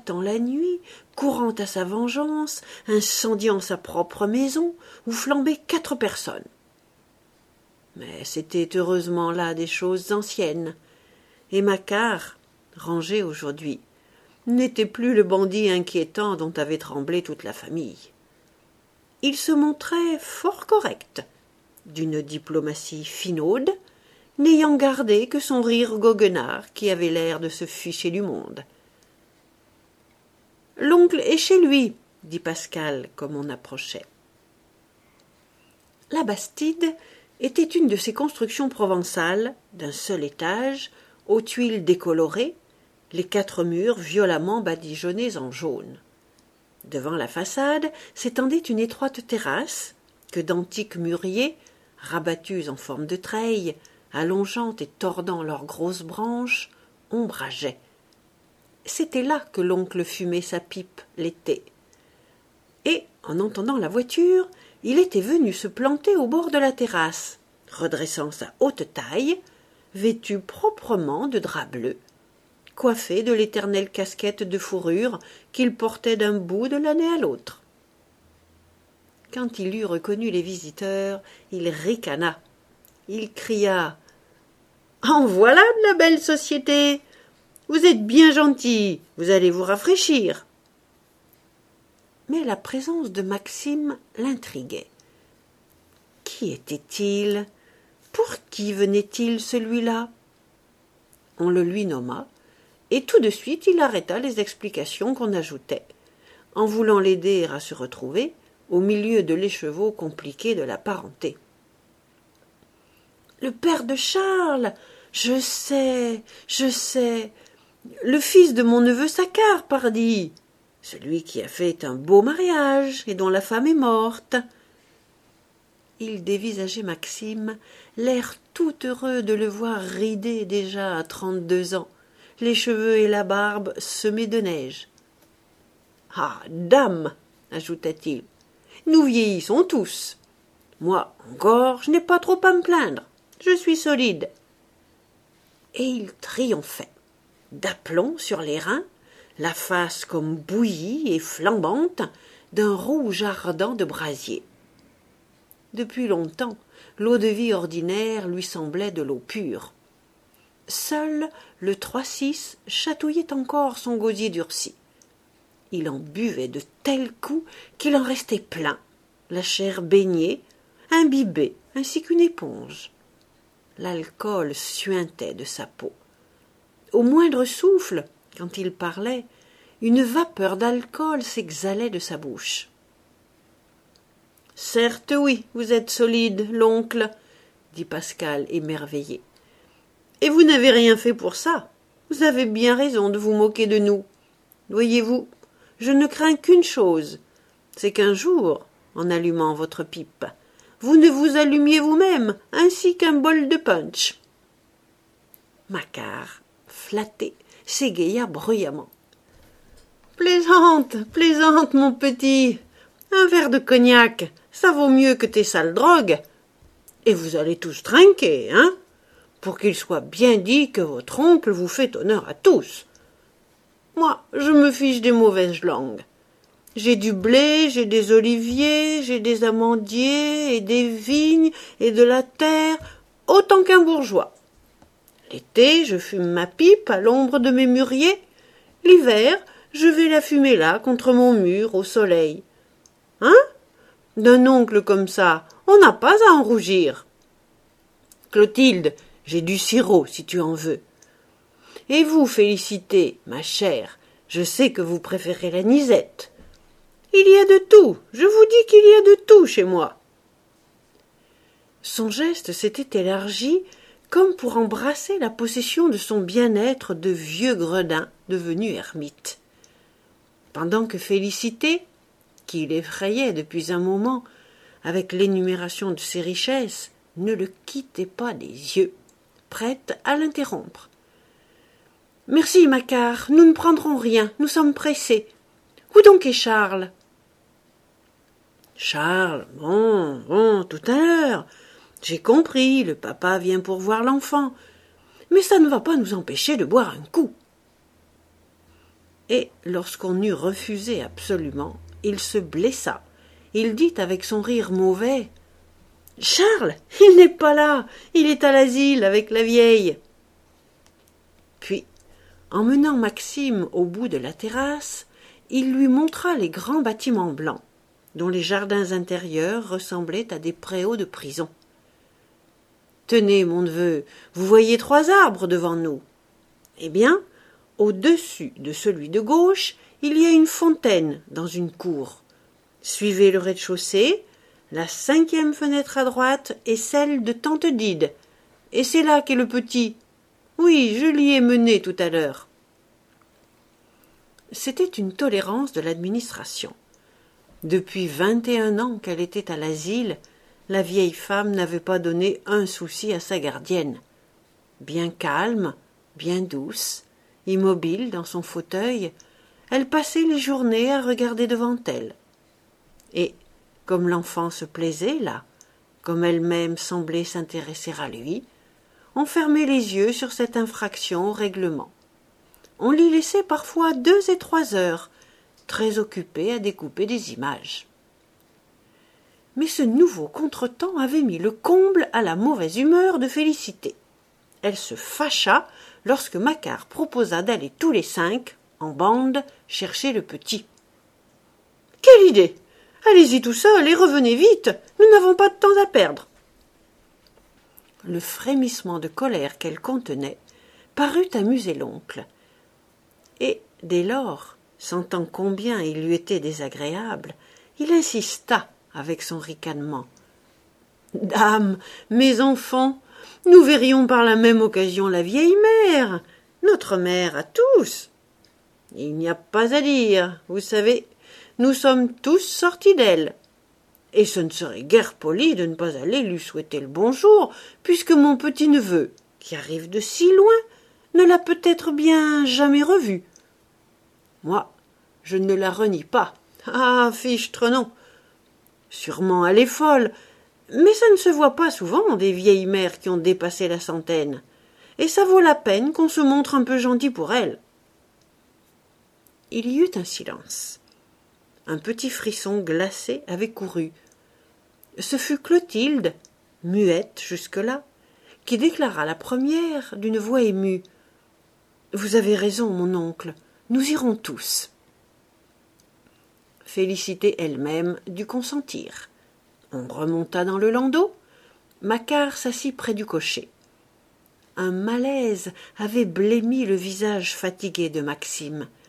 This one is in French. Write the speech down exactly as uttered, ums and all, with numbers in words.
dans la nuit, courant à sa vengeance, incendiant sa propre maison, où flambaient quatre personnes. Mais c'étaient heureusement là des choses anciennes, et Macquart, rangé aujourd'hui, n'était plus le bandit inquiétant dont avait tremblé toute la famille. Il se montrait fort correct, d'une diplomatie finaude, n'ayant gardé que son rire goguenard qui avait l'air de se ficher du monde. « L'oncle est chez lui, » dit Pascal, comme on approchait. La Bastide était une de ces constructions provençales, d'un seul étage, aux tuiles décolorées, les quatre murs violemment badigeonnés en jaune. Devant la façade s'étendait une étroite terrasse que d'antiques mûriers, rabattus en forme de treilles, allongeant et tordant leurs grosses branches, ombrageaient. C'était là que l'oncle fumait sa pipe l'été. Et, en entendant la voiture, il était venu se planter au bord de la terrasse, redressant sa haute taille, vêtu proprement de drap bleu, coiffé de l'éternelle casquette de fourrure qu'il portait d'un bout de l'année à l'autre. Quand il eut reconnu les visiteurs, il ricana. Il cria « En voilà de la belle société! Vous êtes bien gentil, vous allez vous rafraîchir. » Mais la présence de Maxime l'intriguait. Qui était-il? Pour qui venait-il, celui-là? On le lui nomma, et tout de suite il arrêta les explications qu'on ajoutait, en voulant l'aider à se retrouver au milieu de l'écheveau compliqué de la parenté. « Le père de Charles! Je sais, je sais. Le fils de mon neveu Saccard, pardi. Celui qui a fait un beau mariage et dont la femme est morte. » Il dévisageait Maxime, l'air tout heureux de le voir ridé déjà à trente-deux ans, les cheveux et la barbe semés de neige. « Ah, dame, ajouta-t-il, nous vieillissons tous. Moi encore, je n'ai pas trop à me plaindre. Je suis solide. » Et il triomphait, d'aplomb sur les reins, la face comme bouillie et flambante d'un rouge ardent de brasier. Depuis longtemps, l'eau-de-vie ordinaire lui semblait de l'eau pure. Seul le trois six chatouillait encore son gosier durci. Il en buvait de tels coups qu'il en restait plein, la chair baignée, imbibée, ainsi qu'une éponge. L'alcool suintait de sa peau. Au moindre souffle, quand il parlait, une vapeur d'alcool s'exhalait de sa bouche. « Certes oui, vous êtes solide, l'oncle, » dit Pascal émerveillé. « Et vous n'avez rien fait pour ça. Vous avez bien raison de vous moquer de nous. Voyez-vous, je ne crains qu'une chose, c'est qu'un jour, en allumant votre pipe, vous ne vous allumiez vous-même, ainsi qu'un bol de punch. » Macquart, flatté, s'égaya bruyamment. « Plaisante, plaisante, mon petit. Un verre de cognac, ça vaut mieux que tes sales drogues. Et vous allez tous trinquer, hein, pour qu'il soit bien dit que votre oncle vous fait honneur à tous. Moi, je me fiche des mauvaises langues. J'ai du blé, j'ai des oliviers, j'ai des amandiers et des vignes et de la terre, autant qu'un bourgeois. L'été, je fume ma pipe à l'ombre de mes mûriers. L'hiver, je vais la fumer là, contre mon mur, au soleil. Hein? D'un oncle comme ça, on n'a pas à en rougir. Clotilde, j'ai du sirop, si tu en veux. Et vous, Félicité, ma chère, je sais que vous préférez la nisette. Il y a de tout, je vous dis qu'il y a de tout chez moi. » Son geste s'était élargi comme pour embrasser la possession de son bien-être de vieux gredin devenu ermite. Pendant que Félicité, qui l'effrayait depuis un moment avec l'énumération de ses richesses, ne le quittait pas des yeux, prête à l'interrompre. « Merci, Macquart, nous ne prendrons rien, nous sommes pressés. Où donc est Charles ?»« Charles, bon, bon, tout à l'heure. J'ai compris, le papa vient pour voir l'enfant. Mais ça ne va pas nous empêcher de boire un coup. » Et lorsqu'on eut refusé absolument, il se blessa. Il dit avec son rire mauvais « Charles, il n'est pas là, il est à l'asile avec la vieille. » Puis, emmenant Maxime au bout de la terrasse, il lui montra les grands bâtiments blancs, dont les jardins intérieurs ressemblaient à des préaux de prison. « Tenez, mon neveu, vous voyez trois arbres devant nous. Eh bien, au-dessus de celui de gauche, il y a une fontaine dans une cour. Suivez le rez-de-chaussée, la cinquième fenêtre à droite est celle de tante Dide, et c'est là qu'est le petit. Oui, je l'y ai mené tout à l'heure. » C'était une tolérance de l'administration. Depuis vingt et un ans qu'elle était à l'asile, la vieille femme n'avait pas donné un souci à sa gardienne. Bien calme, bien douce, immobile dans son fauteuil, elle passait les journées à regarder devant elle. Et, comme l'enfant se plaisait là, comme elle-même semblait s'intéresser à lui, on fermait les yeux sur cette infraction au règlement. On l'y laissait parfois deux et trois heures, très occupée à découper des images. Mais ce nouveau contretemps avait mis le comble à la mauvaise humeur de Félicité. Elle se fâcha lorsque Macquart proposa d'aller tous les cinq, en bande, chercher le petit. « Quelle idée! Allez-y tout seul et revenez vite, nous n'avons pas de temps à perdre. » Le frémissement de colère qu'elle contenait parut amuser l'oncle. Et, dès lors, sentant combien il lui était désagréable, il insista avec son ricanement. « Dame, mes enfants, nous verrions par la même occasion la vieille mère, notre mère à tous. Il n'y a pas à dire, vous savez, nous sommes tous sortis d'elle. Et ce ne serait guère poli de ne pas aller lui souhaiter le bonjour, puisque mon petit-neveu, qui arrive de si loin, ne l'a peut-être bien jamais revue. Moi, je ne la renie pas. Ah, fichtre non. Sûrement elle est folle, mais ça ne se voit pas souvent des vieilles mères qui ont dépassé la centaine, et ça vaut la peine qu'on se montre un peu gentil pour elles. » Il y eut un silence. Un petit frisson glacé avait couru. Ce fut Clotilde, muette jusque-là, qui déclara la première d'une voix émue. « Vous avez raison, mon oncle, nous irons tous. » Félicité elle-même dut consentir. On remonta dans le landau. Macquart s'assit près du cocher. Un malaise avait blêmi le visage fatigué de Maxime.